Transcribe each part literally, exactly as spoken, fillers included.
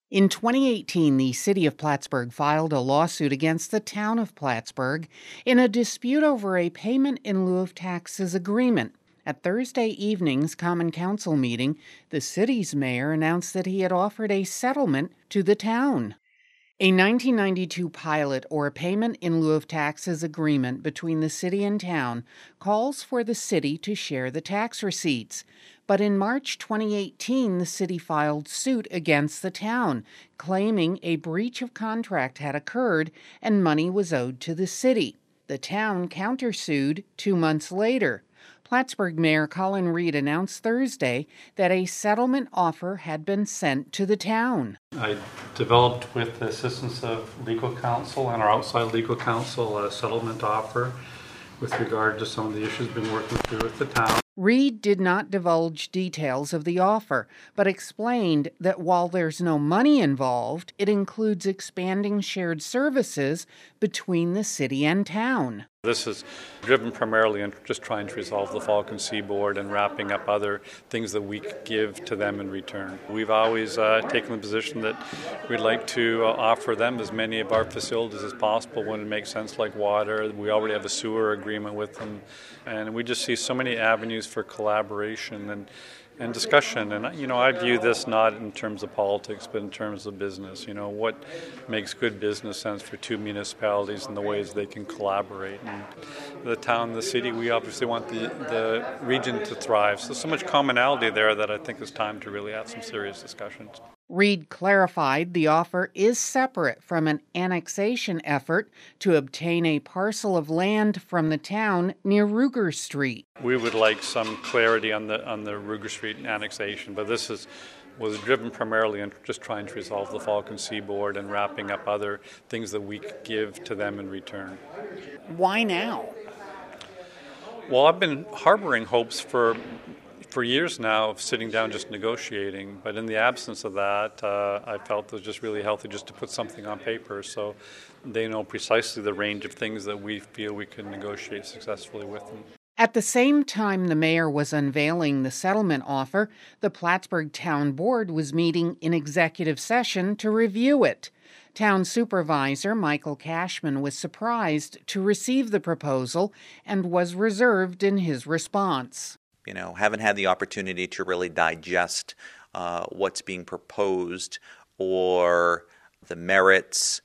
In twenty eighteen, the city of Plattsburgh filed a lawsuit against the town of Plattsburgh in a dispute over a payment in lieu of taxes agreement. At Thursday evening's Common Council meeting, the city's mayor announced that he had offered a settlement to the town. A nineteen ninety-two pilot or payment in lieu of taxes agreement between the city and town calls for the city to share the tax receipts. But in March twenty eighteen, the city filed suit against the town, claiming a breach of contract had occurred and money was owed to the city. The town countersued two months later. Plattsburgh Mayor Colin Reed announced Thursday that a settlement offer had been sent to the town. I developed, with the assistance of legal counsel and our outside legal counsel, a settlement offer with regard to some of the issues been working through with the town. Reed did not divulge details of the offer, but explained that while there's no money involved, it includes expanding shared services between the city and town. This is driven primarily in just trying to resolve the Falcon Seaboard and wrapping up other things that we give to them in return. We've always uh, taken the position that we'd like to uh, offer them as many of our facilities as possible when it makes sense, like water. We already have a sewer agreement with them, and we just see so many avenues for collaboration and and discussion. And, you know, I view this not in terms of politics, but in terms of business. You know, what makes good business sense for two municipalities and the ways they can collaborate. And the town, the city, we obviously want the, the region to thrive. So, so much commonality there that I think it's time to really have some serious discussions. Reed clarified the offer is separate from an annexation effort to obtain a parcel of land from the town near Ruger Street. We would like some clarity on the on the Ruger Street annexation, but this is was driven primarily in just trying to resolve the Falcon Seaboard and wrapping up other things that we give to them in return. Why now? Well, I've been harboring hopes for for years now of sitting down just negotiating, but in the absence of that, uh, I felt it was just really healthy just to put something on paper so they know precisely the range of things that we feel we can negotiate successfully with them. At the same time the mayor was unveiling the settlement offer, the Plattsburgh Town Board was meeting in executive session to review it. Town Supervisor Michael Cashman was surprised to receive the proposal and was reserved in his response. You know, haven't had the opportunity to really digest uh, what's being proposed or the merits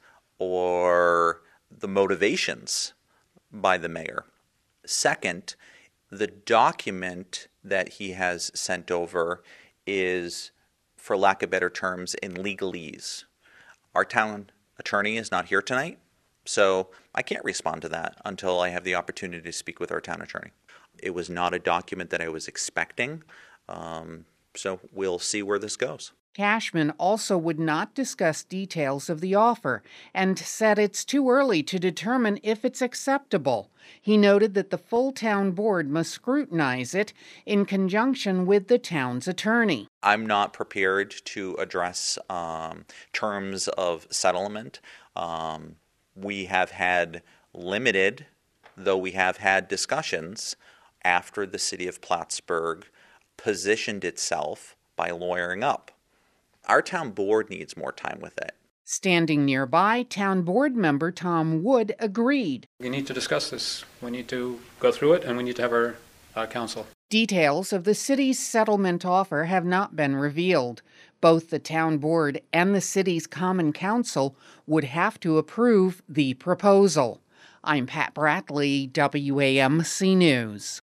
or the motivations by the mayor. Second, the document that he has sent over is, for lack of better terms, in legalese. Our town attorney is not here tonight, so I can't respond to that until I have the opportunity to speak with our town attorney. It was not a document that I was expecting, um, so we'll see where this goes. Cashman also would not discuss details of the offer and said it's too early to determine if it's acceptable. He noted that the full town board must scrutinize it in conjunction with the town's attorney. I'm not prepared to address um, terms of settlement. Um, we have had limited, though we have had discussions after the city of Plattsburgh positioned itself by lawyering up. Our town board needs more time with it. Standing nearby, town board member Tom Wood agreed. We need to discuss this. We need to go through it, and we need to have our uh, council. Details of the city's settlement offer have not been revealed. Both the town board and the city's common council would have to approve the proposal. I'm Pat Bradley, W A M C News.